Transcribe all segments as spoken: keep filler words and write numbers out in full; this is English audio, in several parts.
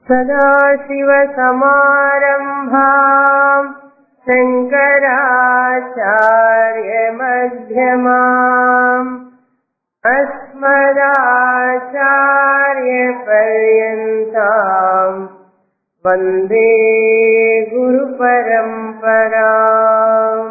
सदाशिवसमारम्भाम् शङ्कराचार्यमध्यमाम् अस्मदाचार्यपर्यन्ताम् वन्दे गुरुपरम्पराम्.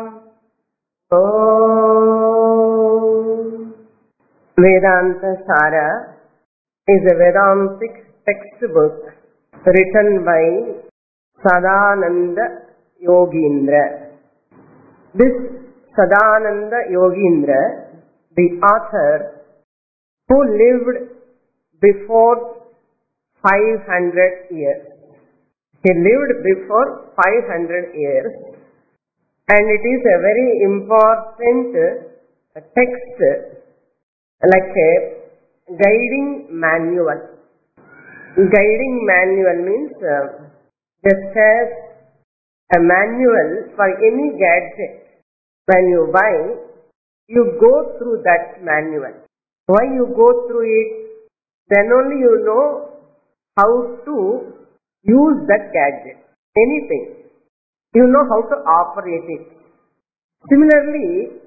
Vedanta Sara is a Vedantic textbook written by Sadananda Yogindra. This Sadananda Yogindra, the author who lived before five hundred years. He lived before five hundred years, and it is a very important text, like a guiding manual. Guiding manual means uh, just as a manual for any gadget. When you buy, you go through that manual. Why you go through it? Then only you know how to use that gadget. Anything. You know how to operate it. Similarly,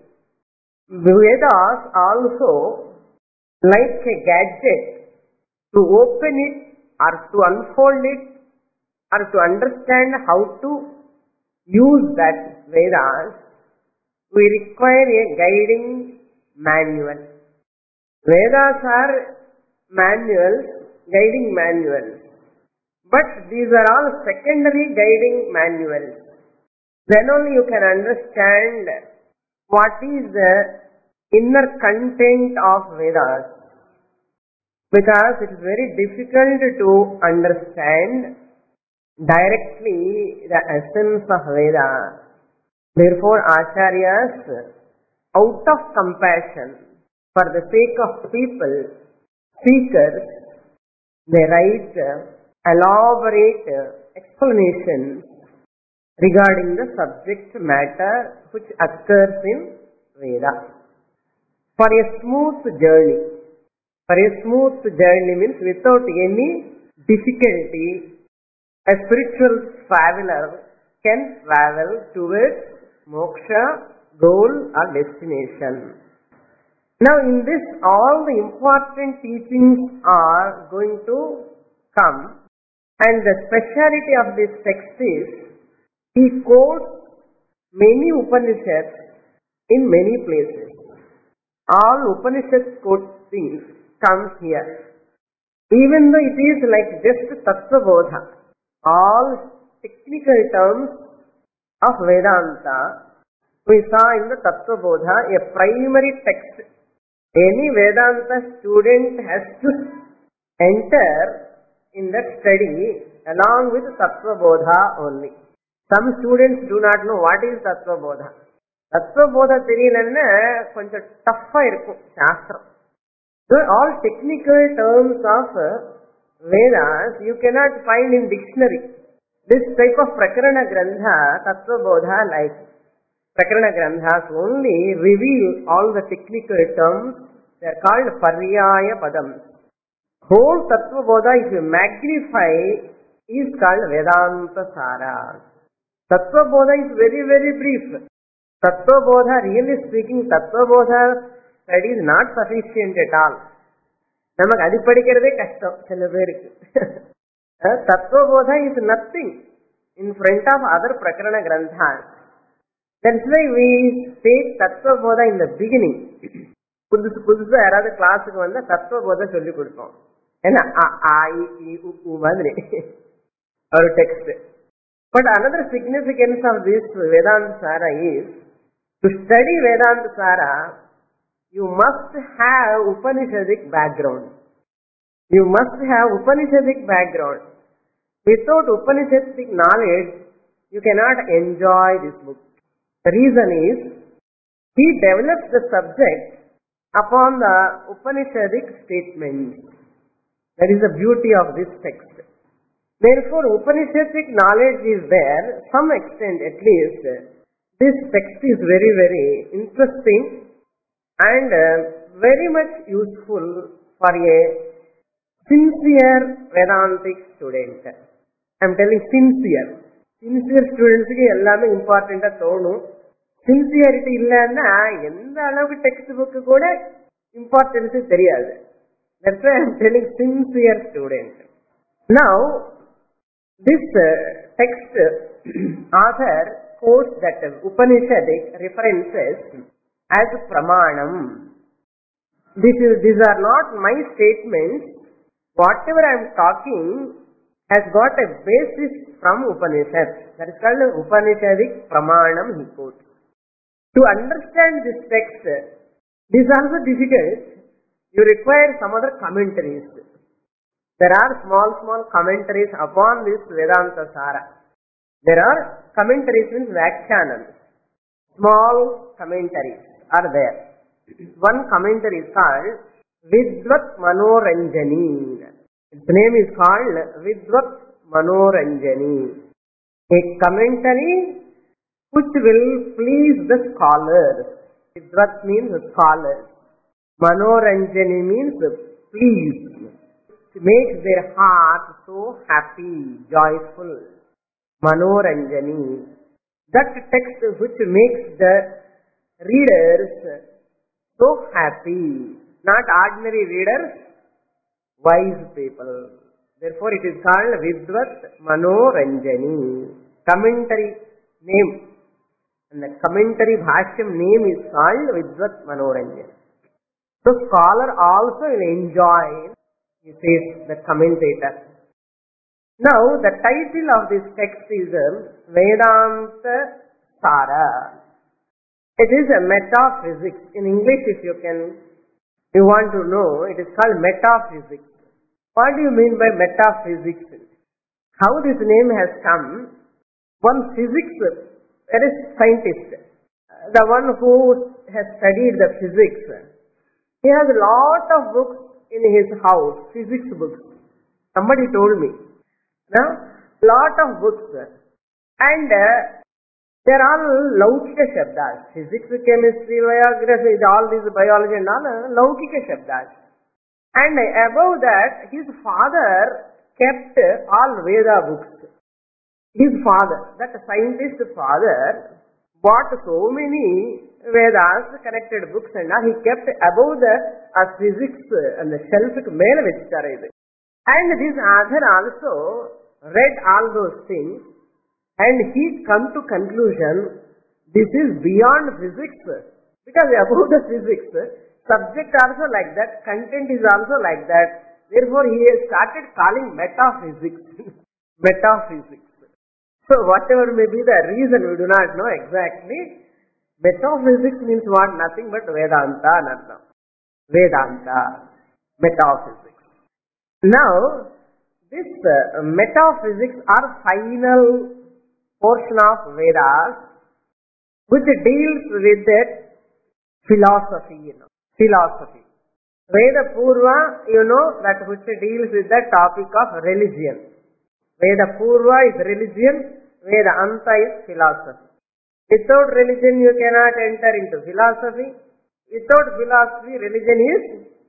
Vedas also like a gadget. To open it or to unfold it or to understand how to use that Vedas, we require a guiding manual. Vedas are manuals, guiding manuals. But these are all secondary guiding manuals. Then only you can understand what is the inner content of Vedas. Because it is very difficult to understand directly the essence of Veda. Therefore, Acharyas, out of compassion, for the sake of people, seekers, they write elaborate explanations regarding the subject matter which occurs in Veda. For a smooth journey, for a smooth journey means without any difficulty, a spiritual traveler can travel towards moksha, goal or destination. Now in this, all the important teachings are going to come, and the speciality of this text is, he quotes many Upanishads in many places. All Upanishads quoting comes here. Even though it is like just Tattva Bodha, all technical terms of Vedanta, we saw in the Tattva Bodha, a primary text. Any Vedanta student has to enter in that study along with Tattva Bodha only. Some students do not know what is Tattva Bodha. Tattva Bodha theriyalanna konja tough ah irukum shastram. So all technical terms of Vedas you cannot find in dictionary. This type of Prakarana Grantha, Tattva Bodha, like Prakarana Granthas only reveal all the technical terms. They are called Paryaya Padams. Whole Tattva Bodha, if you magnify, is called Vedanta Sara. Tattva Bodha is very very brief. Tattva Bodha, really speaking, Tattva Bodha study is not sufficient at all. Namak adi padikkiradhe kashtam sila perukku. Tattva Bodha is nothing in front of other Prakarana Granthas. That's why we take Tattva Bodha in the beginning. புதுசு புதுசா யாராவது கிளாஸுக்கு வந்தா தத்துவ போதை சொல்லி கொடுப்போம். ஏன்னா ஆ இ உ மாதிரி ஒரு text. But another significance of this Vedanta Sara is, to study Vedanta Sara, you must have Upanishadic background. You must have Upanishadic background. Without Upanishadic knowledge, you cannot enjoy this book. The reason is, he develops the subject upon the Upanishadic statements. That is the beauty of this text. Therefore, Upanishadic knowledge is there, some extent at least. This text is very very interesting and uh, very much useful for a sincere Vedantic student. I am telling sincere. Sincere students க்கு எல்லாமே இம்பார்ட்டண்டா தோணும். Sincerity இல்லைன்னா எந்த அளவுக்கு text book கூட importance தெரியாது. That's why I am telling sincere student. Now, this uh, text uh, author quotes that uh, Upanishadic references as pramanam. This is, these are not my statements. Whatever I am talking has got a basis from Upanishad. That is called Upanishadic pramanam, he quotes. To understand this text, this is also difficult. You require some other commentaries. There are small, small commentaries upon this Vedanta Sara. There are commentaries in Vyakhyanams. Small commentaries are there. One commentary is called Vidvat Manoranjani. Its name is called Vidvat Manoranjani. A commentary which will please the scholars. Vidvat means scholars. Manoranjani means please. It makes their heart so happy, joyful. Manoranjani. That text which makes the readers so happy. Not ordinary readers, wise people. Therefore it is called Vidvat Manoranjani. Commentary name. And the commentary bhashyam name is called Vidvat Manoranjani. So scholar also will enjoy, he says the commentator. Now the title of this text is Vedanta Sara. It is a metaphysics. In English, if you can, you want to know, it is called metaphysics. What do you mean by metaphysics? How this name has come? One physics, that is scientist, the one who has studied the physics, he has a lot of books in his house, physics books. Somebody told me. Now, lot of books. And uh, they are all Laukika Shabdas. Physics, chemistry, biography, all these biology and all, Laukika Shabdas. And uh, above that, his father kept all Veda books. His father, that scientist father, bought so many Vedas, connected books and all, he kept above the uh, physics and the shelf mele vechitare. And this author also read all those things and he come to conclusion, this is beyond physics. Because above the physics, subject also like that, content is also like that. Therefore he has started calling metaphysics. Metaphysics. So whatever may be the reason, we do not know exactly. Metaphysics means what? Nothing but Vedanta. Nartham. Vedanta. Metaphysics. Now, this uh, metaphysics are final portion of Vedas which deals with that philosophy, you know. Philosophy. Veda Purva, you know, that which deals with the topic of religion. Veda Purva is religion, Veda Anta is philosophy. Without religion you cannot enter into philosophy. Without philosophy, religion is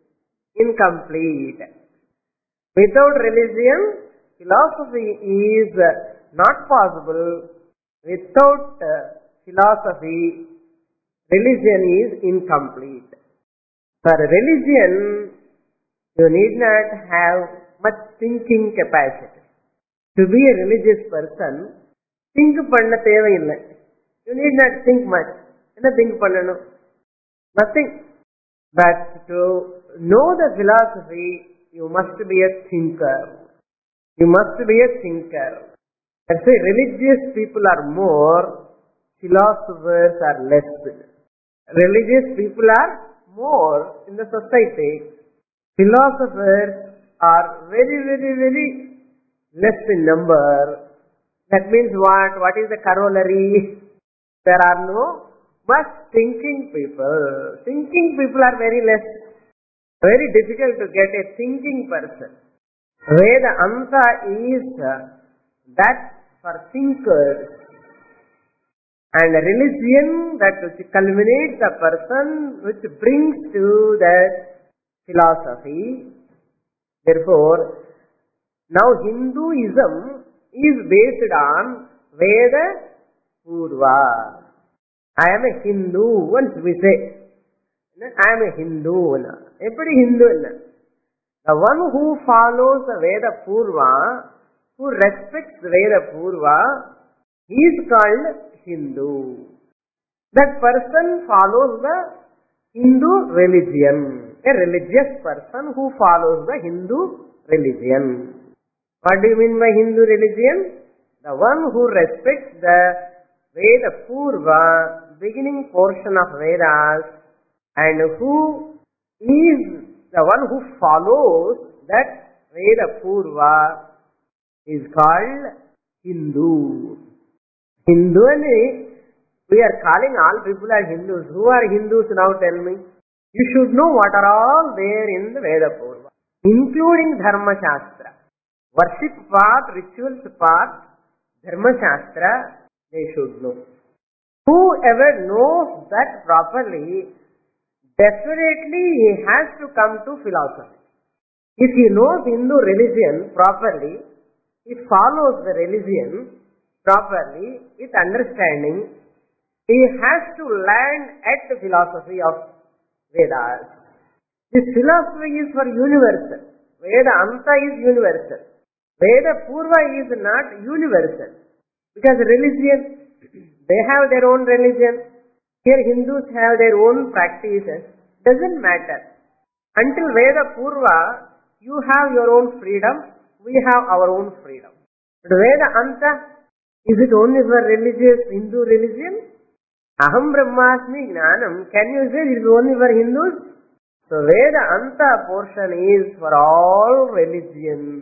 incomplete. Without religion, philosophy is not possible. Without philosophy, religion is incomplete. For religion, you need not have much thinking capacity. To be a religious person, think panna theva illa. You need not think much. Enna think pannanum? Nothing. But to know the philosophy, you must be a thinker. You must be a thinker. That's why religious people are more, philosophers are less. Religious people are more in the society. Philosophers are very, very, very less in number. That means what? What is the corollary? There are no much thinking people. Thinking people are very less. Very difficult to get a thinking person. Veda Anta is that for thinkers. And religion, that which culminates the person, which brings to that philosophy. Therefore, Now Hinduism is based on Veda Purva. I am a Hindu, once we say, I am a Hindu. Eppadi Hindu? The one who follows the Veda Purva, who respects Veda Purva, he is called Hindu. That person follows the Hindu religion. A religious person who follows the Hindu religion. What do you mean by Hindu religion? The one who respects the Veda Purva, beginning portion of Vedas, and who is the one who follows that Veda Purva is called Hindu. Hindu and we are calling all people are Hindus. Who are Hindus now, tell me? You should know what are all there in the Veda Purva, including Dharma Shastra. Worship part, rituals part, Dharma Shastra, they should know. Whoever knows that properly, definitely he has to come to philosophy. If he knows Hindu religion properly, he follows the religion properly with understanding, he has to land at the philosophy of Vedas. This philosophy is for universal. Veda Anta is universal. Veda Purva is not universal. Because religion, they have their own religion. Here Hindus have their own practices. Doesn't matter. Until Veda Purva, you have your own freedom. We have our own freedom. But Veda Anta, is it only for religious Hindu religion? Aham Brahmasmi Jnanam, can you say it is only for Hindus? So Veda Anta portion is for all religions.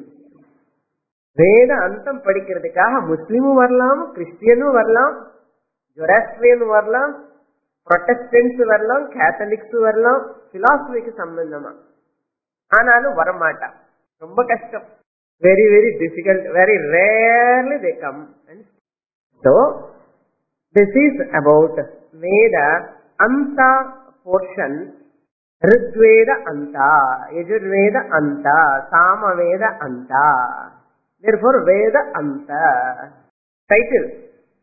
Veda Antam padikkiradhukaga Muslimu varlam, Christianu varlam, Zoroastrian varlam, Protestants varlam, Catholics varlam, philosophy ku sambandhama. Analu varamata. Romba kashtam. Very, very difficult. Very rarely they come. And so, this is about Veda Anta portion, Rigveda Anta, Yajurveda Anta, Samaveda Anta. Therefore, Veda Anta. Title,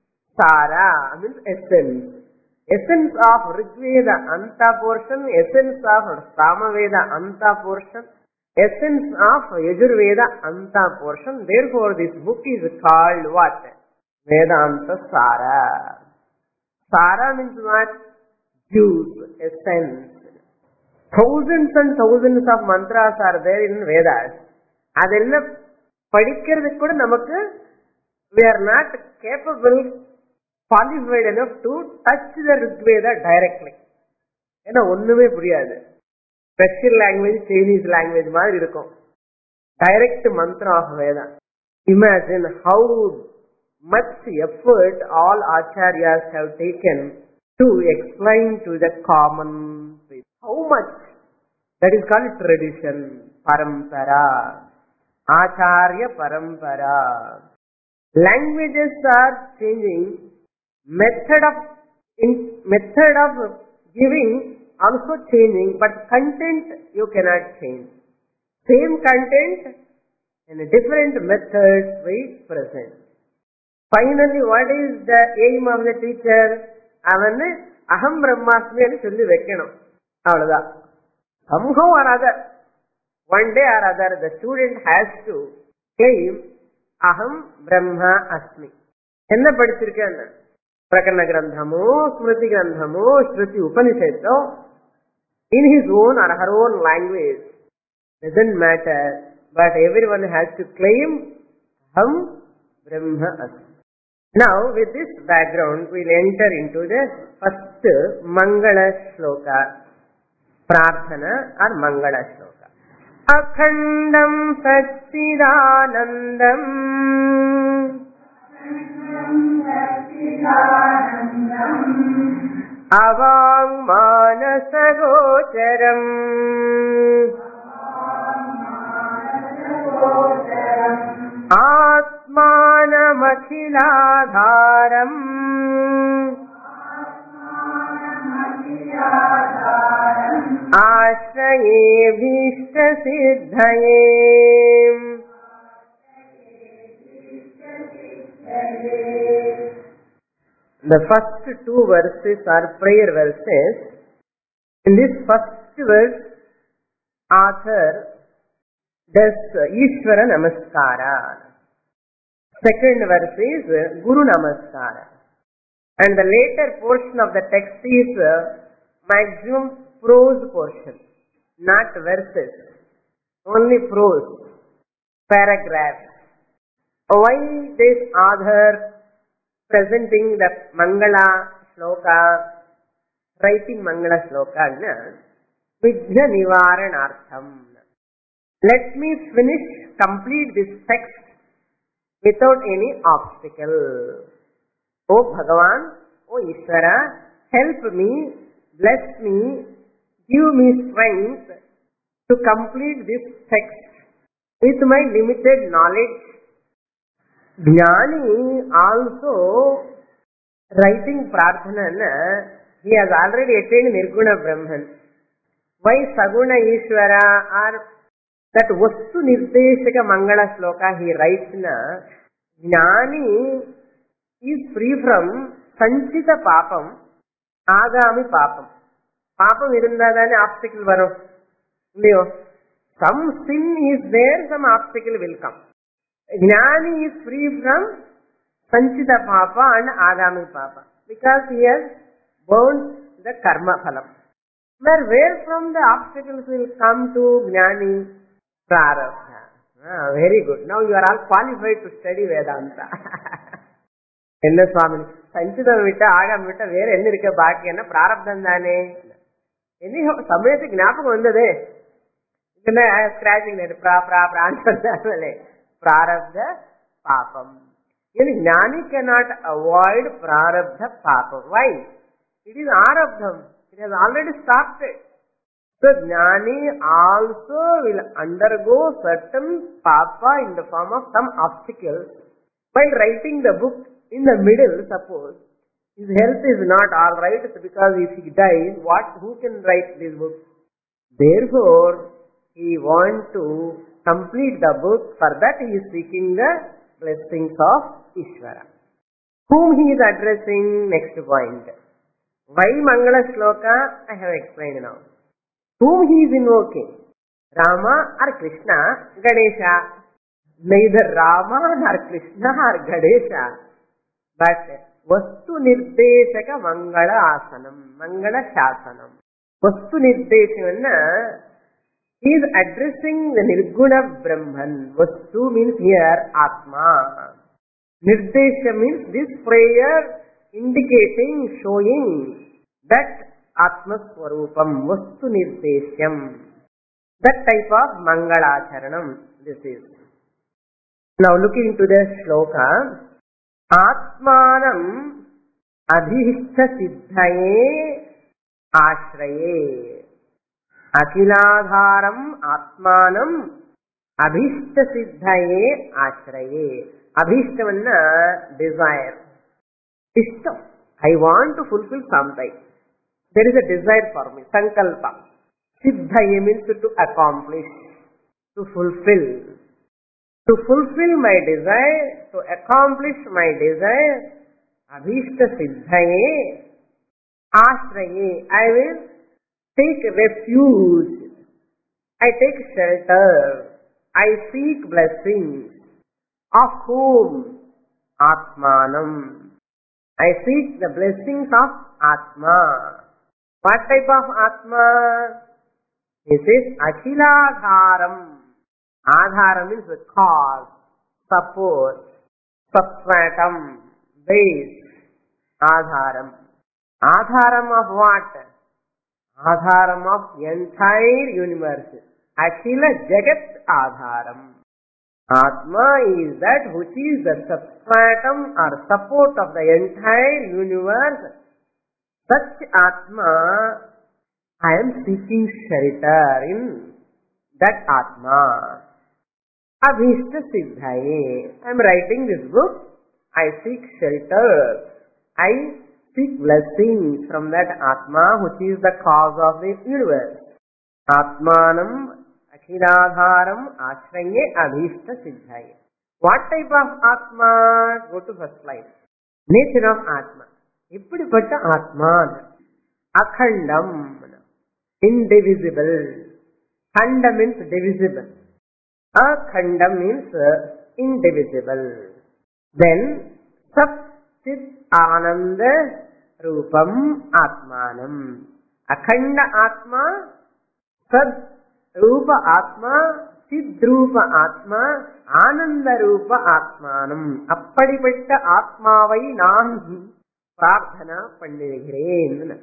Sara means essence. Essence of Rigveda Anta portion, essence of Samaveda Anta portion, essence of Yajurveda Anta portion. Therefore, this book is called what? Vedanta Sara. Sara means what? Juice, essence. Thousands and thousands of mantras are there in Vedas. Adella padikkiradhukku kuda namakku we are not capable, qualified enough to touch the Rigveda directly. ஏன்னா ஒண்ணுமே புரியாது. Special language, Chinese language மாதிரி இருக்கும். Direct mantra of Veda. Imagine how much effort all acharyas have taken to explain to the common people. How much? That is called tradition, parampara, acharya parampara. Languages are changing, method of in, method of giving also changing, but content you cannot change. Same content in a different methods we present. Finally, what is the aim of the teacher? Avanu aham brahmasmi ani solli vekkanum. Avladha. Somehow or other, one day or other, the student has to claim aham brahma asmi. Enna padichirukkenna? Prakarana grandhamu, smriti grandhamu, shruti upanishaddu, in his own or her own language. Doesn't matter, but everyone has to claim aham brahma asmi. Now, with this background, we will enter into the first Mangala Shloka, Prarthana or Mangala Shloka. Akhandam Satchidanandam Avang Manasagocharam Atmanamakhilādhāram Ashraye Bhishta Siddhaye The first two verses are prayer verses. In this first verse, author does Ishvara Namaskara. Second verse is Guru Namaskara. And the later portion of the text is maximum prose portion, not verses, only prose, paragraphs. Why this author presenting the Mangala Shloka, writing Mangala Shloka, Vijna Nivaranartham. Let me finish, complete this text without any obstacle. O Bhagavan, O Ishvara, help me, bless me, give me strength to complete this text with my limited knowledge. Jnani also writing Prarthana, he has already attained Nirguna Brahman. Why Saguna Ishvara or that Vastu Nirdeshaka Mangala Shloka he writes na, Jnani is free from Sanchita Papam, Agami Papam. Papam irundadane obstacle varum. Some sin is there, some obstacle will come. Jnani is free from Sanchita Papa and Agami Papa because he has burned the karma phalam. Where, where from the obstacles will come to Jnani? Prarabdha. Ah, very good. Now you are all qualified to study Vedanta. Enna Swami, Sanchita Vita, Agam Vita, where enna irukka baaki enna Prarabdham dane. Enni samayathu gnapakam vandade. Idella I am scratching that pra pra pra antadale. Prarabdha papam. Yani Jnani cannot avoid Prarabdha papam. Why? It is Arabdham. It has already started. So Jnani also will undergo certain papa in the form of some obstacles while writing the book. In the middle, suppose his health is not all right because if he dies, what? Who can write this book? Therefore, he wants to complete the book. For that, he is seeking the blessings of Ishvara. Whom he is addressing? Next point. Why Mangala Shloka? I have explained now. Whom he is invoking? Rama or Krishna? Ganesha. Neither Rama nor Krishna or Ganesha. But Vastu Nirdeshaka Mangala Asanam, Mangala Shasanam. Vastu Nirdeshavanna is addressing the Nirguna Brahman. Vastu means here Atma. Nirdesha means this prayer indicating, showing that Atma Swarupam, Vastu Nirdeshyam. That type of Mangala Charanam this is. Now looking to the shloka. Atmanam adhishta siddhaye ashraye. Akiladharam atmanam abhishta siddhaye ashraye. Abhishtavanna desire. Ishtam. I want to fulfill something. There is a desire for me. Sankalpa. Siddhaye means to accomplish, to fulfill. To fulfill my desire, to accomplish my desire, abhishta siddhaye, ashraye, I will take refuge, I take shelter, I seek blessings. Of whom? Atmanam. I seek the blessings of Atma. What type of Atma? This is Akhiladharam. Adhara means the cause, support, substratum, base. Adharam. Adharam of what? Adharam of entire universe. Akhila Jagat Adharam. Atma is that which is the substratum or support of the entire universe. Such Atma, I am seeking shelter in that Atma. Abhishta Siddhaye. I am writing this book. I seek shelter. I seek blessings from that Atma which is the cause of the universe. Atmanam Akhiladharam Ashraye Abhishta Siddhaye. What type of Atma? Go to first line. Nature of Atma. Ippudipatta Atma. Akhandam. Indivisible. Khanda means divisible. Akhandam means indivisible. Then, Sat Chit Ananda Rupam Atmanam. Akhanda Atma, Sad Rupa Atma, Chidrupa Atma, Ananda Rupa Atmanam. Appadipetta Atmavai Naan Prarthana Pandirigren.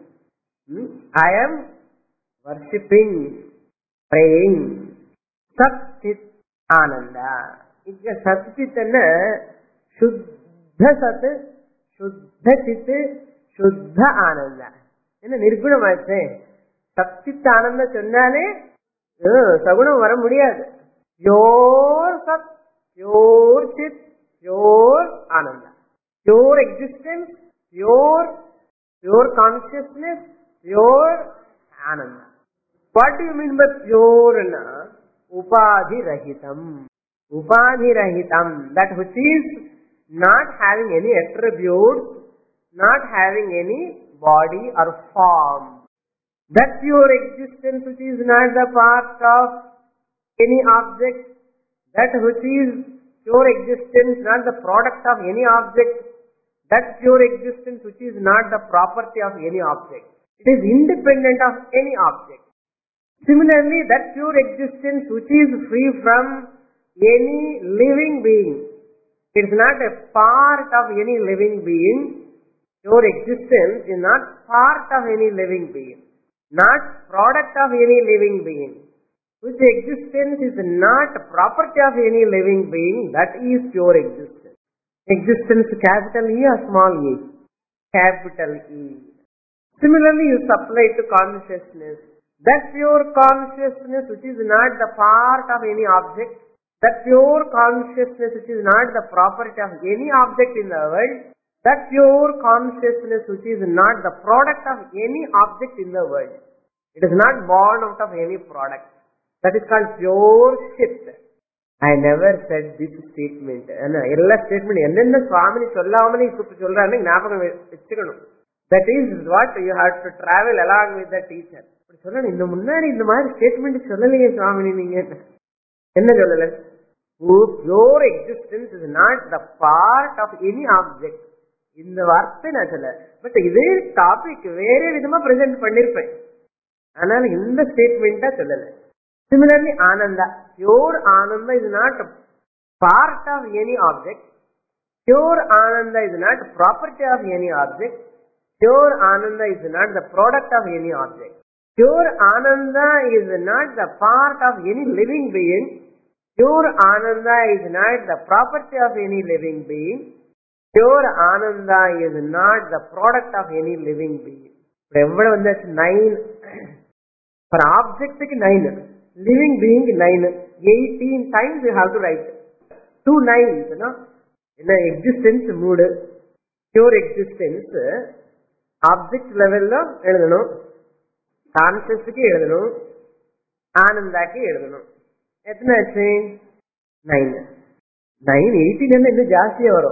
I am worshipping, praying Sat Chit Ananda. It's a Sat Chit and Shuddha Sat, Shuddha Chit, Shuddha Ananda. In a Nirgunamaste, Sat Chit Ananda Chundale, Saguna Varamudiyad. Pure Sat, pure Chit, pure Ananda. Pure existence, pure, pure consciousness, pure Ananda. What do you mean by pure? Upadhi Rahitam. Upadhi Rahitam. That which is not having any attributes, not having any body or form. That pure existence which is not the part of any object. That which is pure existence, not the product of any object. That pure existence which is not the property of any object. It is independent of any object. Similarly, that pure existence which is free from any living being. It is not a part of any living being. Pure existence is not part of any living being. Not product of any living being. Which existence is not property of any living being. That is pure existence. Existence capital E or small e? Capital E. Similarly, you supply to consciousness. That pure consciousness which is not the part of any object, that pure consciousness which is not the property of any object in the world, that pure consciousness which is not the product of any object in the world. It is not born out of any product. That is called pure Chit. I never said this statement. Ella statement enna Swamini sollamani ippu solrani gnapakam vechukkanum. That is what you have to travel along with the teacher. சொல்லணும் இந்த முன்னாடி இந்த மாதிரி statement சொல்லலையே சுவாமினி நீங்க என்ன சொல்லல? Pure existence is not the part of any object. இந்த வார்த்தை நான் சொல்ல. பட் இதே டாபிக் வேற விதமா பிரசன்ட் பண்ணிருப்பேன். ஆனால் இந்த ஸ்டேட்மெண்டா சொல்லல. Similarly, Ananda. Pure Ananda is not part of any object. Pure Ananda is not property of any object. Pure Ananda is not the product of any object. Pure Ananda is not the part of any living being. Pure Ananda is not the property of any living being. Pure Ananda is not the product of any living being. nine. For object nine. Living being nine. eighteen times you have to write. Two nines. No? In the existence mood. Pure existence. Object level lo conscious ki eludano, Ananda ki eludano. Ethna ache nine. nine eighteen enna innu jastiya varum.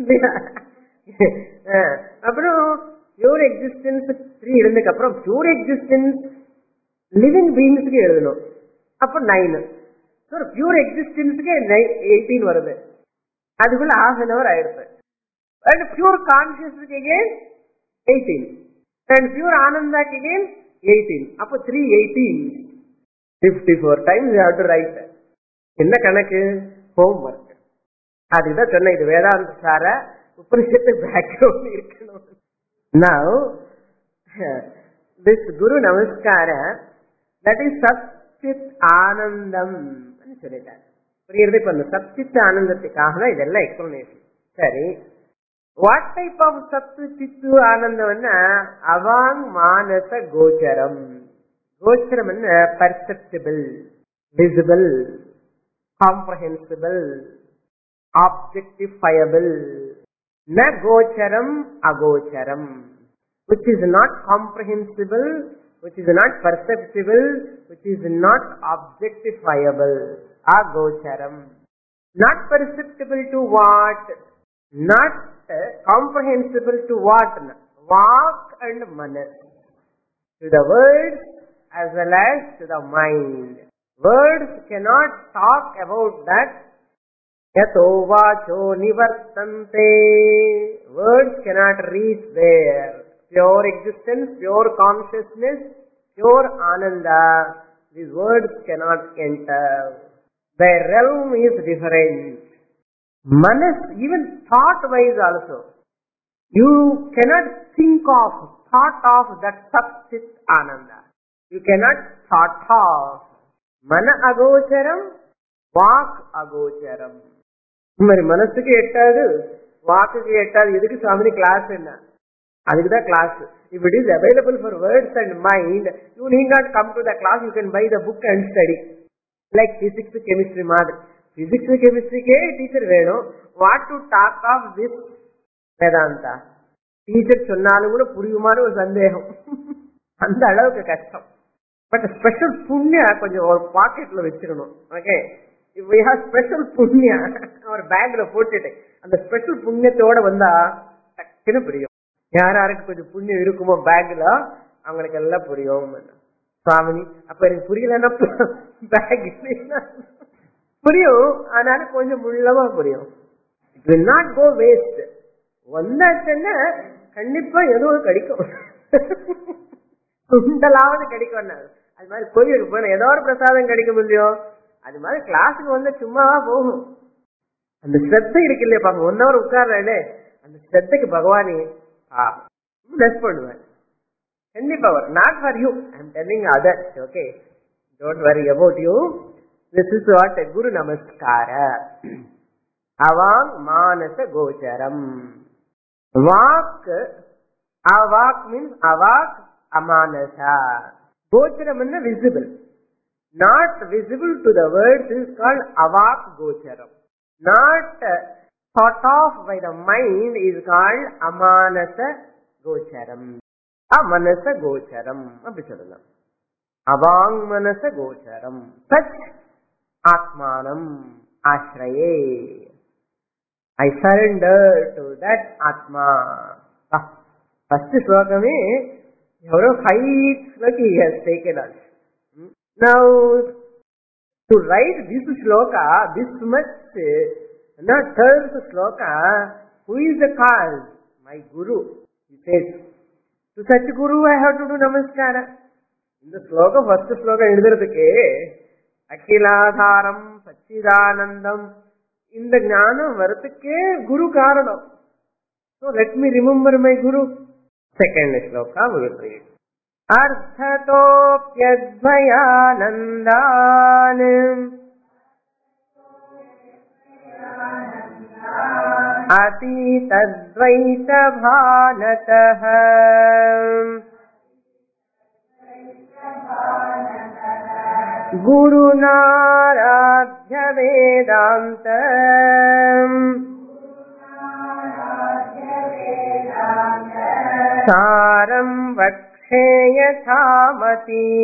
Appo pure existence three irundhukku appuram pure existence living beings ki eludano. Appo nine. So pure existence ke eighteen varudhu. Adukulla half an hour aayirudhu. And pure consciousness again eighteen. And pure Ananda again eighteen. Appo three eighteen. fifty-four times you have to write. Enna kanakku? Homework. Adida sonna idu Vedanta Sara Upanishad background irukano. Now this Guru Namaskara, that is Sat Chit Anandam ani solliட்டார். புரியுறது? இப்ப அந்த Sat Chit Anandathukkaக தான் இதெல்லாம் explanation. சரி, what type of Sattu Chittu Anandamna? Avang Manasa Gocharam. Gocharam is perceptible, visible, comprehensible, objectifiable. Na Gocharam Agocharam. Which is not comprehensible, which is not perceptible, which is not objectifiable. Agocharam. Not perceptible to what? Not uh, comprehensible to what? Vak and manas. To the words as well as to the mind. Words cannot talk about that. Yato vacho nivartante. Words cannot reach there. Pure existence, pure consciousness, pure ananda. These words cannot enter. Their realm is different. Manas, even thought-wise also. You cannot think of, thought of that Sat-Chit Ananda. You cannot thought of. Mana agocharam, vak agocharam. మరి మనస్సుకి ఎట్టాడు, వాక్కి ఎట్టాడు. ఎదుగు స్వామిని class అన్నా, அதுக்கு தான் class. If it is available for words and mind, you need not come to the class. You can buy the book and study. Like physics, chemistry மாதிரி. Physics, chemistry ke teacher வேணும். What to talk of this Vedanta? Teacher சொன்னாலும் கூட புரியுமாறு ஒரு சந்தேகம். அந்த அளவுக்கு கஷ்டம். But special punya கொஞ்சம் ஒரு பாக்கெட்ல வச்சிரணும். Okay. If we have special punya our bagல போட்டுட்டு அந்த ஸ்பெஷல் புண்ணியத்தோட வந்தா டக்குன்னு புரியும். யார் யாருக்கு கொஞ்சம் புண்ணியம் இருக்குமோ பேக்ல அவங்களுக்கு எல்லாம் புரியும். சுவாமினி அப்ப எனக்கு புரியலன்னா பேக் புரியும், ஆனாலும் கொஞ்சம் முள்ளமா புரியும். It will not go waste. வந்தாச்சுன்னா கண்டிப்பா ஏதோ கிடைக்கும், சுண்டலாவது கிடைக்கும். அது மாதிரி கோயிலுக்கு போன ஏதோ ஒரு பிரசாதம் கிடைக்கும் இல்லையோ, அது மாதிரி கிளாஸுக்கு வந்து சும்மாவா போகும். அந்த ஸ்ரத்தை இருக்கு இல்லையா, பாப்பா ஒன் ஹவர் உட்கார்றாளே, அந்த ஸ்ரத்தைக்கு பகவானே பிளஸ் பண்ணுவேன் கண்டிப்பா. Not for you, I am telling others. Okay, don't worry about you. This is what guru நமஸ்கார. அவாங் மானச கோச்சரம். வாக், அவாக் மீன்ஸ் அவாக் அமானசா. கோச்சரம் என்ன visible. Not visible to the words is called avak gocharam. Not uh, thought of by the mind is called amanasa gocharam. Amanasa gocharam. Abhi chalna. Avang manasa gocharam. Such atmanam ashraye. I surrender to that atma. Ah, first slokame evaro heights like he has taken us. Now, to write this shloka, this much, not third shloka, who is the cause? My Guru. He says, to such Guru I have to do namaskara. In the shloka, first shloka, எழுதுறதுக்கே அகிலாதாரம் சச்சிதானந்தம் இந்த ஞானம் வரத்துக்கே குரு காரணம். So let me remember my Guru. Second shloka we will read. अर्थतोऽप्यद्वयानन्दान् अतीतद्वैतभानतः गुरुनाराध्य Vedanta सारं वक् यथामति.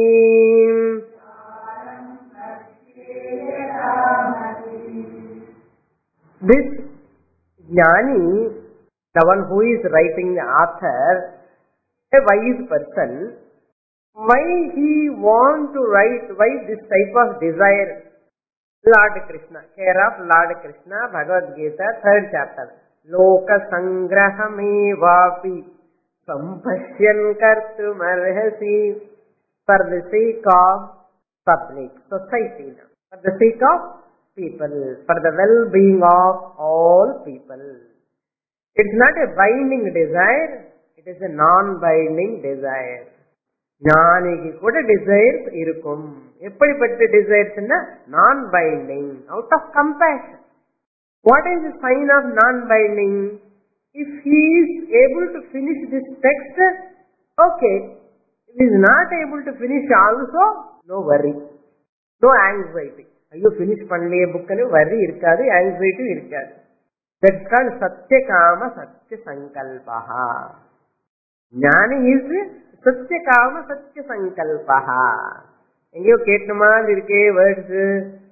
This Jnani, the one who is writing, the author, a wise person, why he want to write, why this type of desire? Lord Krishna, care of Lord Krishna, Bhagavad Gita, third chapter. Loka sangrahamevapi Sampashyan kartumarhasi, for the sake of public, society, for the sake of people, for the well-being of all people. It's not a binding desire, it is a non-binding desire. ஞானிக்கு கூட desires இருக்கும். எப்படிப்பட்ட desires? Non-binding, out of compassion. What is the sign of non-binding? If he is able to finish this text, okay. If he is not able to finish also, no worry, no anxiety. Ayyo finish பண்ணலையே புக்னு worry இருக்காது, anxiety இருக்காது. That's called satya kama satya sankalpaha. ஞானி is satya kama satya sankalpaha. எங்கேயோ கேட்ட மாதிரி இருக்கே words.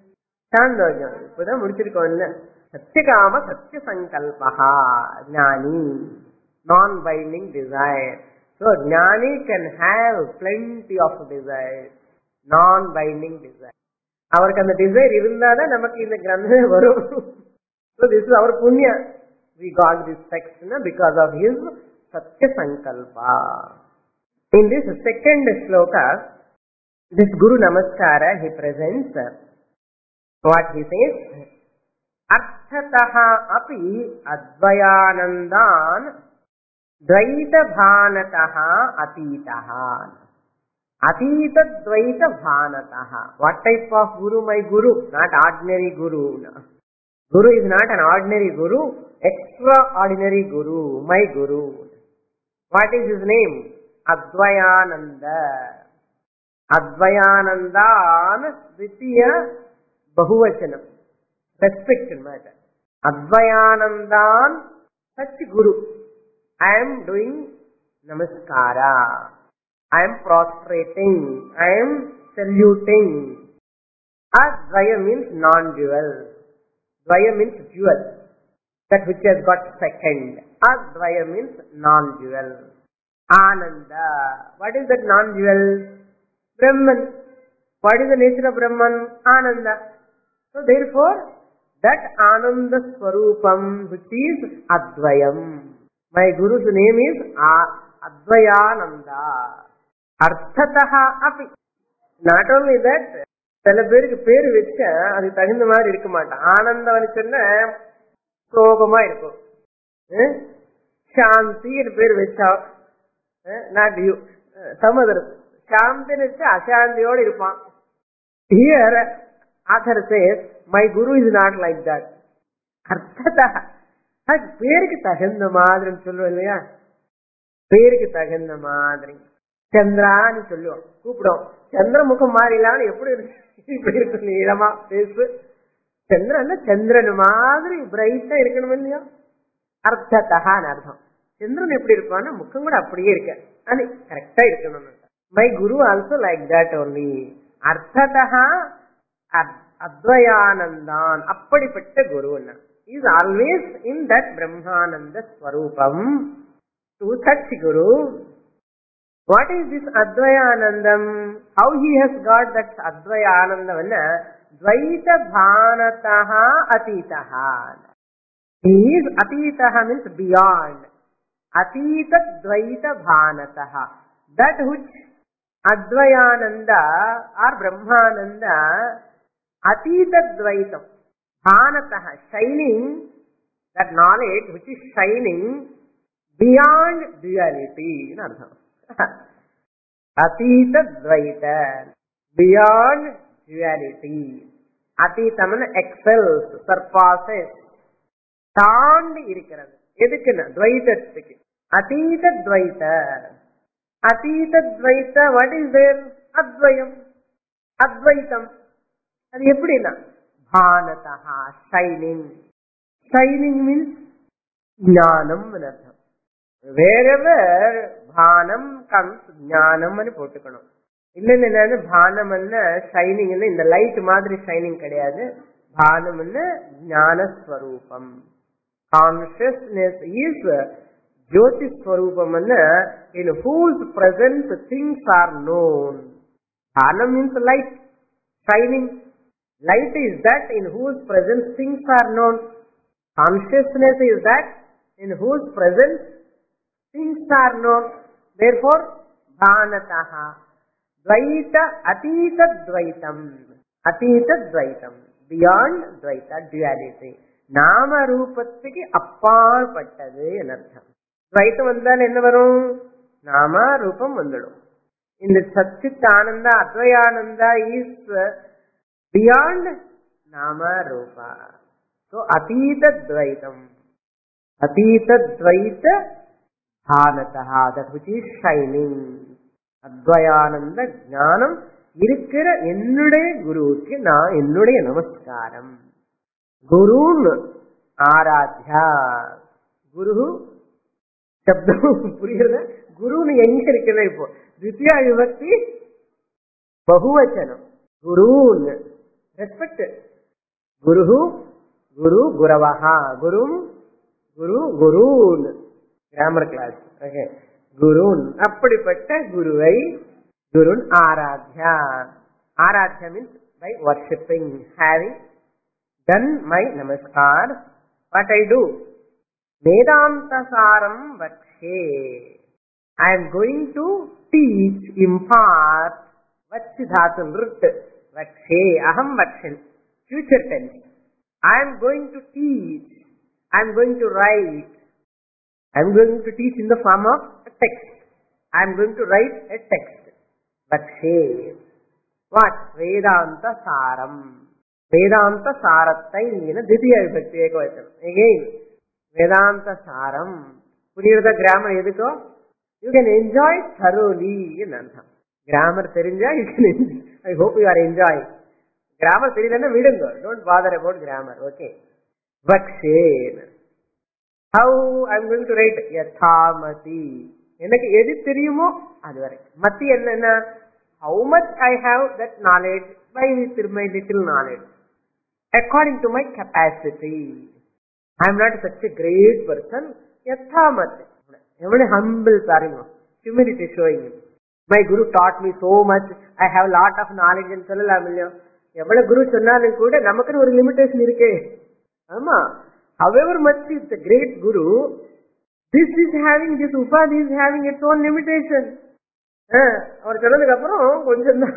Chandogya இப்பதான் முடிச்சிருக்கோம் இல்ல. சத்தியகாம சத்திய சங்கல்பா ஞானி, நான் பைண்டிங் டிசைர். So ஞானி can have plenty of desire, நான் பைண்டிங் desire. அவருக்கு அந்த டிசைர் இருந்தாதான் நமக்கு இந்த கிரந்தம் வரும். So this is our punya. We got this text because of his satya sankalpa. In this second shloka, this Guru Namaskara he presents what he says. Arthataha api advayanandan dvaita bhanataha atitaha. Atita dvaita bhanataha. What type of Guru? My Guru, not ordinary Guru. Guru is not an ordinary Guru, extraordinary Guru, my Guru. What is his name? Advayananda. Advayanandan Dvitiya Bahuvachanam. Respect matter. Advayanandan such Guru. I am doing Namaskara. I am prostrating. I am saluting. Advaya means non-dual. Dvaya means dual. That which has got second. Advaya means non-dual. Ananda. What is that non-dual? Brahman. What is the nature of Brahman? Ananda. So therefore, that Ananda Swarupam which is Advayam. My Guru's name is Advayananda. Arthataha api. Not only that, சில பேருக்கு பேரு வச்சா அது தகுந்த மாதிரி இருக்க மாட்டான். ஆனந்தம் சொன்ன சோகமா இருக்கும். சாந்தி பேர் வச்சா நாட் யூ சமதர் சாந்தின்னு வச்சா அசாந்தியோடு இருப்பான். Here author says my Guru is not like that. அர்த்ததா அது பேருக்கு தகுந்த மாதிரி சொல்லுவோம் இல்லையா, பேருக்கு தகுந்த மாதிரி. சந்திரான்னு சொல்லுவோம், கூப்பிடுவோம். சந்திரமுகம் மாறிலான்னு எப்படி இப்படி இருக்கு நீளமா பேசு. சந்திரன் சந்திரன் மாதிரி பிரைட்டா இருக்கணும் இல்லையா, அர்த்தத்தகான்னு அர்த்தம். சந்திரன் எப்படி இருப்பான்னு முகம் கூட அப்படியே இருக்க, அது கரெக்டா இருக்கணும். My guru also like that only. அர்த்ததா அத்வயானந்தான், அப்படிப்பட்ட guru is always in that பிரம்மானந்த ஸ்வரூபம். To such guru. What is this Advayanandam? How he has got that Advayanandam? Dvaita bhanataha atitaha. He is atitaha means beyond. Atita dvaita bhanataha. That which Advayananda or Brahmananda, atita dvaitam. Bhanataha, shining, that knowledge which is shining beyond duality. In artham. Atita dvaita, beyond duality. Atitamana excels, surpasses, தாண்டி இருக்கிறது. எதுக்குன்னா துவைதத்துக்கு. அதீத துவைத. அதீத துவைத what is there? அத்வயம், அத்வைத்தம். அது எப்படின்னா பானதஹா, shining. Shining means ஞானம் அர்த்தம். wherever பானம் கம்ஸ் ஞானம் போட்டுக்கணும். இல்ல இல்ல பானம் ஷைனிங் இந்த லைட் மாதிரி ஷைனிங் கிடையாது. பானம் ஞானஸ்வரூபம். கான்சியஸ்னஸ் இஸ் ஜோதி ஸ்வரூபம். In whose presence things are known. பானம் means light, shining. Light is that in whose presence things are known. Consciousness is that in whose presence things are known. Therefore bhanataha dvaita atita dvaitam. Atita dvaitam, beyond dvaita, duality. நாம ரூபத்துக்கு அப்பாற்பட்டது அர்த்தம். துவைத்தம் வந்தால் என்ன வரும்? நாம ரூபம் வந்துடும். இந்த சச்சித் ஆனந்தா அத்வயானந்தா இஸ் பியாண்ட் நாம ரூபா. So atita dvaitam, atita dvaita bhanataha, that which is shining. அத்வயானந்த ஞானம் இருக்கிற என்னுடைய குருவுக்கு நான் என்னுடைய நமஸ்காரம். குருன்னு ஆராத்யா. குரு சப்தம் புரியுது. குருன்னு எங்க இருக்கிறது? இப்போ தித்தியா விபக்தி பகுவச்சனம். குருன்னு ரெஸ்பெக்ட். குருஹு குரு குரவஹா குரும் குரு குருன் கிராமர் கிளாஸ். ஓகே, குருன் அப்படிப்பட்ட குருவை குருன் ஆராத்யா. ஆராத்யா means by worshipping, having done my namaskar, what I do? Vedanta saram vakshe. I am going to teach, impart, vakshe dhatu nrit, vakshe, aham vakshen, future tense. I am going to teach, I am going to write, I am going to teach in the form of a text. I am going to write a text. Vakshe. What? Vedanta saram. Vedanta sarathai ina ditiya vibhakti ekavachanam. Again, Vedanta saram. Puriyada grammar edukko? You can enjoy thoroughly in antham. Grammar therinja you can enjoy. I hope you are enjoying. Grammar theriyalana vidungo. Don't bother about grammar. Okay. Vakshe. How I am going to write? Yathamati. Enakku edu theriyumo adu varaikkum. Mati enna? How much I have that knowledge by my little knowledge, according to my capacity. I am not such a great person. Yathamati. Every humble paringo. Humility showing. My guru taught me so much. I have lot of knowledge and sollalamillo. Evvala guru sonnalum kuda namakku oru limitation irukke. Ama. However much is the great guru, this is having, this upadhi is having its own limitation. அவர் சொன்னதுக்கு அப்புறம் கொஞ்சம் தான்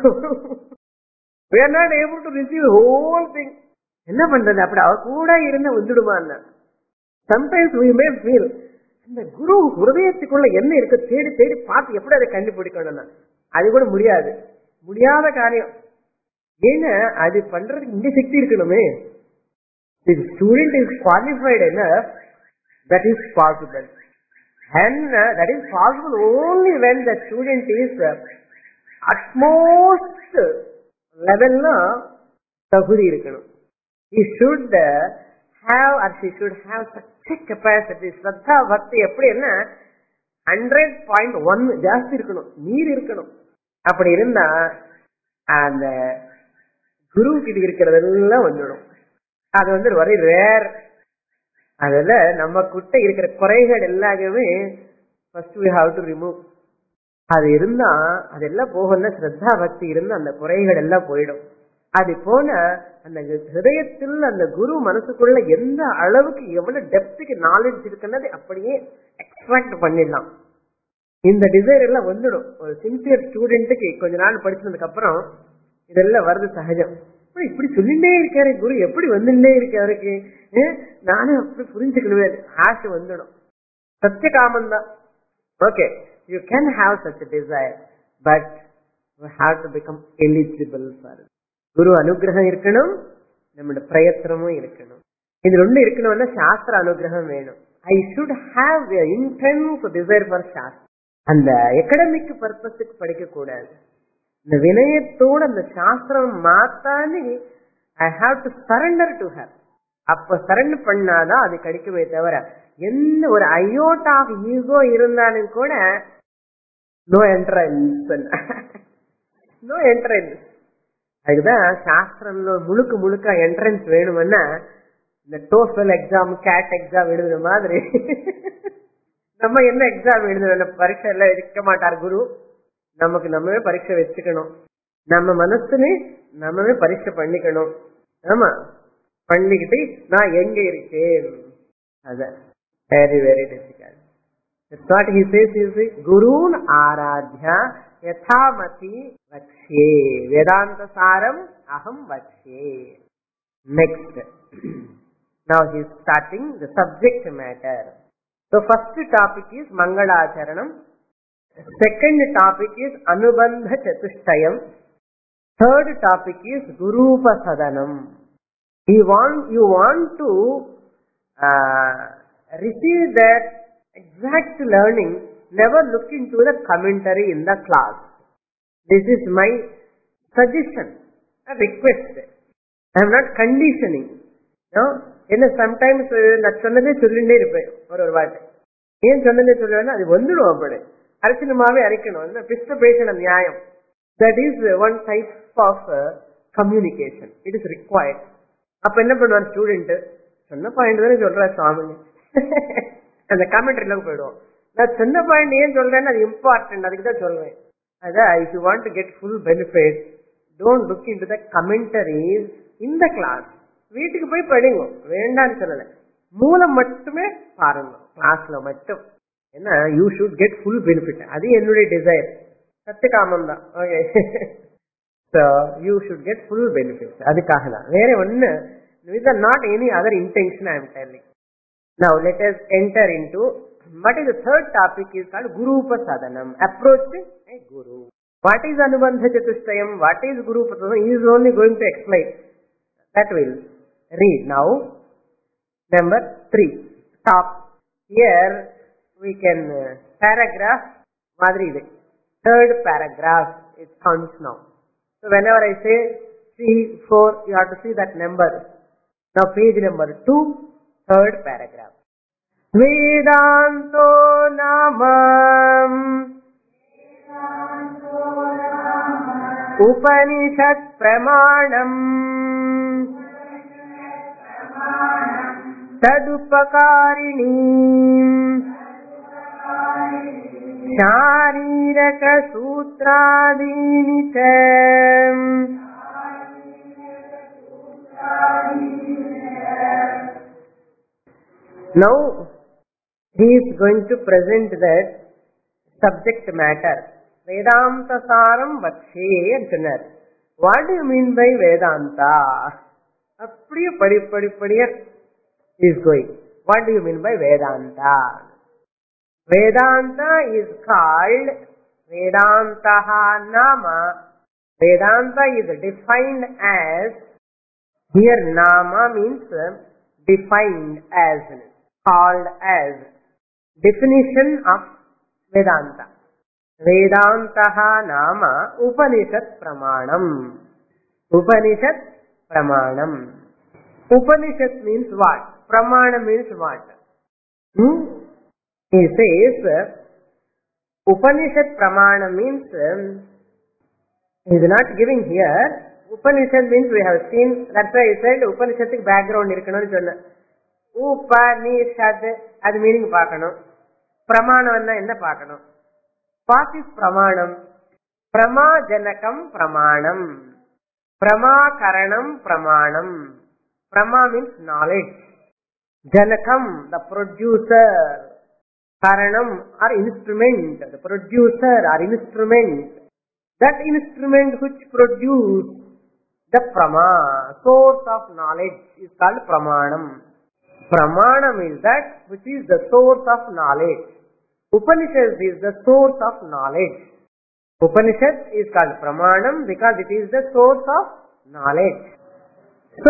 we are not able to receive the whole thing. என்ன பண்றது? அப்படி அவர் கூட இருந்த வந்துடுமான்னு. Sometimes we may feel இந்த குரு ஹிருதயத்துக்குள்ள என்ன இருக்கு தேடி தேடி பார்த்து எப்படி அதை கண்டுபிடிக்கணும்னா அது கூட முடியாது, முடியாத காரியம். ஏன்னா அது பண்றதுக்கு இந்த சக்தி இருக்கணுமே. The student is qualified enough, that is possible. And uh, that is possible only when the student is uh, utmost level na tagudi irukkanum. He should uh, have or she should have such a capacity. Shraddha bhakti eppadi enna one hundred point one jaasti irukkanum, neer irukkanum. Appadi irundha and guru kitta irukkiradella vandidum. அது வந்து very rare. அதுல நம்ம கிட்ட இருக்கிற குறைகள் எல்லாமே first we have to remove. அது இருந்தா அதெல்லாம் போகணும்னா ஸ்ரத்தா பக்தி இருந்தா அந்த குறைகள் எல்லாம் போயிடும். அது போல அந்த ஹிருதயத்தில் அந்த குரு மனசுக்குள்ள எந்த அளவுக்கு எவ்வளவு டெப்த்துக்கு நாலேஜ் இருக்குன்னு அப்படியே எக்ஸ்ட்ராக்ட் பண்ணிடலாம். இந்த டிசைர் எல்லாம் வந்துடும். ஒரு சின்சியர் ஸ்டூடெண்ட்டுக்கு கொஞ்ச நாள் படிச்சதுக்கு அப்புறம் இதெல்லாம் வருது சகஜம். இப்படி சொல்லிட்டே இருக்காரு குரு, எப்படி வந்துட்டே இருக்காருக்கு, நானும் அப்படி புரிஞ்சுக்கணுமே ஆசை வந்துடும். சத்திய காமம் தான். Okay, you can have such desire, but you have to become eligible for. குரு அனுகிரகம் இருக்கணும், நம்மளோட பிரயத்தனமும் இருக்கணும். இது ரெண்டு இருக்கணும்னா சாஸ்திர அனுகிரகம் வேணும். I should have a intense desire for சாஸ்திரம். அந்த எகடமிக் பர்பஸுக்கு படிக்க கூடாது. இந்த வினயத்தோடு அந்த சாஸ்திரம் மாத்தானே I have to surrender to her. அப்ப சரண்டர் பண்ணாதான் அது கிடைக்குமே தவிர எந்த ஒரு அயோட்டா ஆஃப் ஈகோ இருந்தாலும் கூட நோ என்ட்ரன்ஸ், நோ என்ட்ரன்ஸ். அதுக்குதான் சாஸ்திரம்ல முழுக்க முழுக்க என்ட்ரன்ஸ் வேணும்னா இந்த டோஃபல் எக்ஸாம், கேட் எக்ஸாம் எழுதுற மாதிரி நம்ம என்ன எக்ஸாம் எழுதுறோம், பரீட்சை எல்லாம் எடுக்க மாட்டார் குரு. நமக்கு நம்மவே பரீட்சை வச்சுக்கணும். நம்ம மனசுல நம்மவே பரீட்சை பண்ணிக்கணும். ஆமா, பண்ணிக்கிட்டு நான் எங்க இருக்கேன் அத very very difficult. That's what he says is Gurun Aradhya Yathamati Vakshe Vedanta Saram Aham Vakshe. Next. Now he is starting the subject matter. So first topic is Mangalacharanam. Second topic is Anubandha Chatushtayam. Third topic is Gurupasadanam. You want, you want to uh, receive that exact learning, never look into the commentary in the class. This is my suggestion, a request. I am not conditioning. No? என்ன sometimes நான் சொன்னதே சொல்லிட்டே இருப்பேன். ஒரு ஒரு வாட்டி ஏன் சொன்னதே சொல்லுவேன்னா அது வந்துடும். அப்படி அரைச்சினமாவே அரைக்கணும். பிஸ்த பேசின நியாயம். That is one type of uh, communication. It is required. அப்ப என்ன பண்ணுவார் ஸ்டூடெண்ட், சொன்ன பாயிண்ட் தானே சொல்ற சுவாமி, அந்த கமெண்ட்ரில போயிடுவோம். நான் சொன்ன பாயிண்ட் ஏன் சொல்றேன்னு அது இம்பார்ட்டன்ட், அதுக்கு தான் சொல்றேன். அதான் if you want to get full benefit, don't look into the commentaries in the class. வீட்டுக்கு போய் படிங்க, வேண்டான்னு சொல்லல, மூலம் மட்டுமே பாருங்க கிளாஸ்ல மட்டும். என்ன, you should get full benefit, அது என்னுடைய டிசைர், சத்தியகாமம் தான். Okay, so you should get full benefits, அதுக்காக தான், வேற ஒண்ணு, with not any other intention I am telling. Now let us enter into what is the third topic is called Guru Upasadanam, approaching a guru. What is Anubandha Chatushtayam, what is Guru Upasadanam, he is only going to explain. That will read now. Number three, top. Here we can uh, paragraph madri ide, third paragraph it comes now. So whenever I say three, four, you have to see that number. Now page number two, third paragraph. Vedanto namam Upanishad pramanam Tadupakarini Shariraka Sutradini Cham. Now he is going to present that subject matter. Vedanta Saram Vakshe and சொன்னார். What do you mean by Vedanta? அப்படியே படி படி படிய is going. What do you mean by Vedanta? Vedanta is called Vedantaha Nama. Vedanta is defined as, here Nama means defined as, called as, definition of Vedanta. Vedantaha Nama Upanishad Pramanam. Upanishad Pramanam. Upanishad means what? Pramana means what? Hmm? He says Upanishad Pramana means, he is not giving here. Upanishad means we have seen, that's why he said Upanishadic background irukanu sonna. Upanishad adu meaning paakano. Pramanam enna enna paakano. What is Pramanam? Pramajanakam Pramanam. Pramakaranam Pramanam. Prama means knowledge. Janakam, the producer. Karanam or instrument, the producer or instrument. That instrument which produce the Prama, source of knowledge, is called Pramanam. Pramanam is that which is the source of knowledge. Upanishad is the source of knowledge. Upanishad is called Pramanam because it is the source of knowledge. So,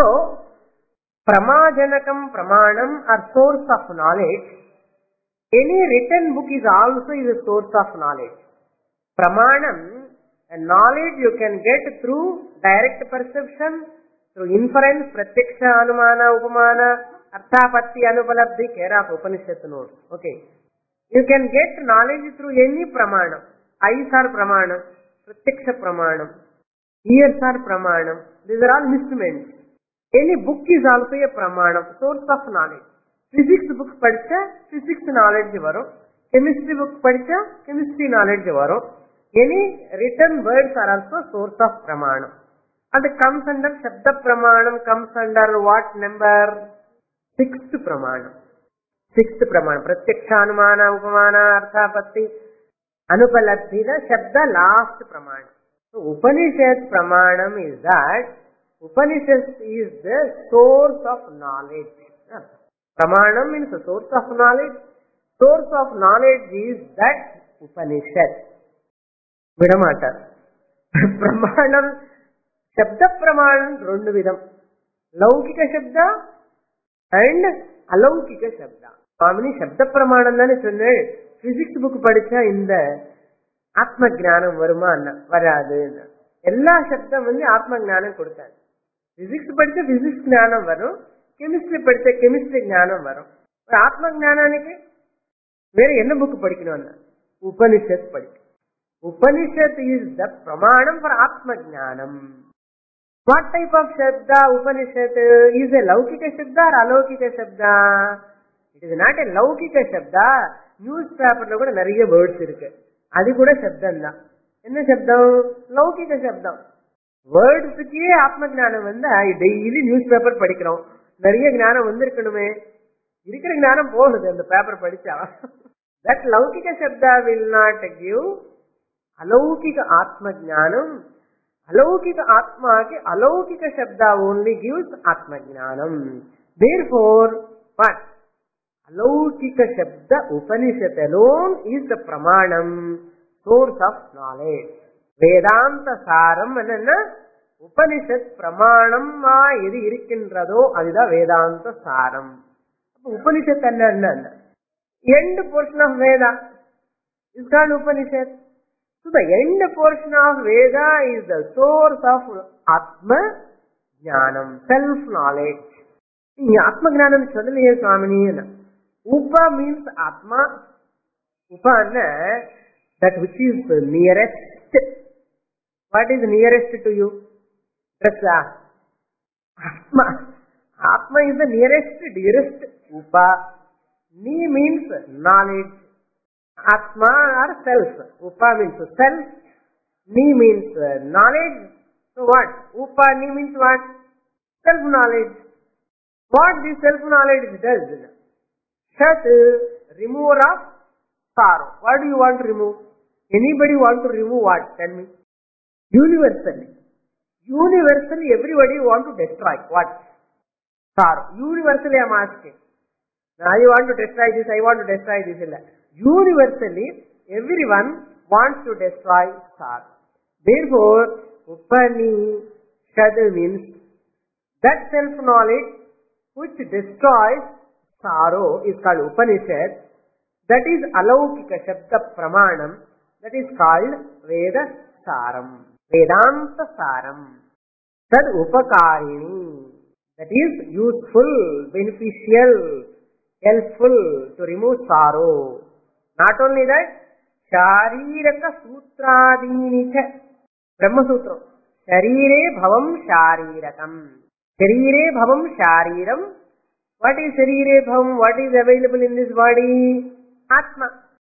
Pramajanakam Pramanam or source of knowledge. Any written book is also is a source of knowledge. Pramanam, a knowledge you can get through direct perception, through inference, pratyaksha, anumana, upamana, arthapatti, anupalabdhi, care of Upanishad notes. Okay. You can get knowledge through any pramanam. Eyes are pramanam, pratyaksha pramanam, ears are pramanam. These are all instruments. Any book is also a pramanam, source of knowledge. Physics book படிச்சா physics knowledge வரும், chemistry book படிச்சா chemistry knowledge வரும். Any written words are also source of pramanam. And it comes under Shabda Pramanam, comes under what number? Sixth Pramanam. Sixth Pramanam. Pratyaksha, Anumana, Upamana, Arthapatti, Anupalabdhi, the Shabda last Pramanam. So Upanishad Pramanam is that Upanishad is the source of knowledge. Pramanam means the source of knowledge. Source of knowledge is that Upanishad. Vidamata. Pramanam, Shabda Pramanam, rendu vidam. Laukika Shabda and Alaukika Shabda. Swamini Shabda Pramanam dane sonne. Physics book padicha inda Atma Jnanam varuma anna varadu. Ella Shabdam vandu Atma Jnanam kodutharu. Physics padicha physics Jnanam varum. Chemistry padicha chemistry Jnanam varum. Atma Jnananiki vera enna book padikkanum anna Upanishad padikkanum. Upanishad is the pramanam for Atma Jnanam. What type of Shabda Upanishad is a Laukika Shabda or Alaukika Shabda? It is not a Laukika Shabda. Newspaper lo kuda nariya words irukku. Adi kuda Shabdam da. Enna Shabdam? Laukika Shabdam. Words ki Atma Jnanam vanda daily newspaper padikrom. Nariya Jnanam vandirukkume. Irukra Jnanam pogudu and the paper padicha. That Laukika Shabda will not give Alaukika Atma Jnanam. Alaukika Atma ki Alaukika Shabda only gives Atma Jnanam. Therefore, what? Alaukika Shabda Upanishad alone is the Pramanam, source of knowledge. Vedanta Saram anna Upanishad Pramanam ma yedi irikkinradho adida Vedanta Saram. Upanishad anna anna. End portion of Veda is called Upanishad. So the end portion of Veda is the source of Atma Jnanam, self-knowledge. In Atma Jnanam Chadaliya Swamini, Upa means Atma. Upa anna, that which is the nearest. What is nearest to you? Rasa. Atma. Atma is the nearest, dearest. Upa. Ni means knowledge. Atma or self. Upa means self. Ni means knowledge. So what? Upa ni means what? Self-knowledge. What this self-knowledge does? Shat, remover of sorrow. What do you want to remove? Anybody want to remove what? Tell me. Universally. Universally everybody want to destroy. What? Sorrow. Universally I am asking. Now I want to destroy this, I want to destroy this. Universally, everyone wants to destroy sorrow. Therefore, Upanishad means that self-knowledge which destroys sorrow is called Upanishad. That is Alaukika Shabda Pramanam. That is called Veda Saram. Vedanta Saram. Tad Upakarini. That is useful, beneficial, helpful to remove sorrow. Not only that, Shariraka Sutradini cha Brahma Sutra. Sharire Bhavam Sharirakam. Sharire Bhavam Shariram. What is Sharire Bhavam? What is available in this body? Atma.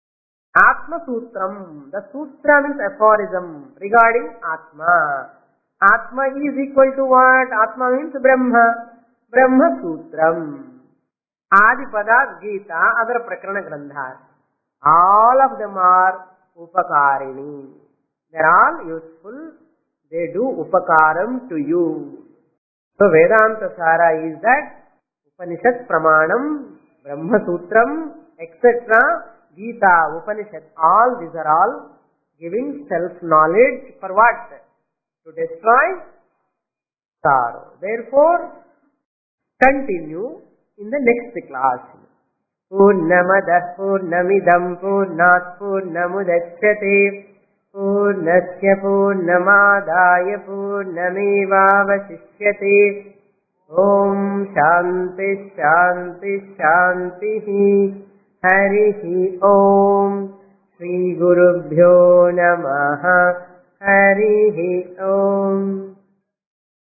Atma Sutram. The Sutra means aphorism regarding Atma. Atma is equal to what? Atma means Brahma. Brahma Sutram. Adipada, Gita, other Prakarana Grandhas. All of them are Upakarini. They are all useful. They do Upakaram to you. So Vedanta Sara is that Upanishad Pramanam, Brahma Sutram, et cetera. Gita, Upanishad, all these are all giving self-knowledge for what? To destroy sorrow. Therefore, continue in the next class. Purnamadah Purnamidam Purnat Purnamudachyate Purnasya Purnamadaya Purnamevavasishyate. Om Shanti Shanti Shanti Harihi Om. Shri Gurubhyo Namaha. Harihi Om.